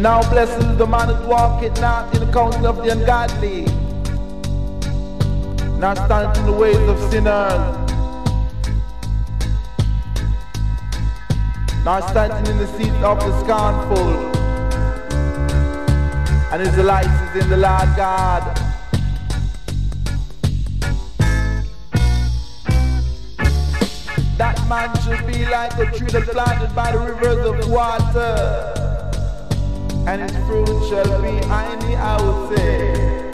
Now blessed is the man that walketh not in the counsel of the ungodly, not standeth in the ways of sinners, not standing in the seat of the scornful, and his delight is in the Lord God. That man should be like a tree that planted by the rivers of water, and his fruit shall be in the house.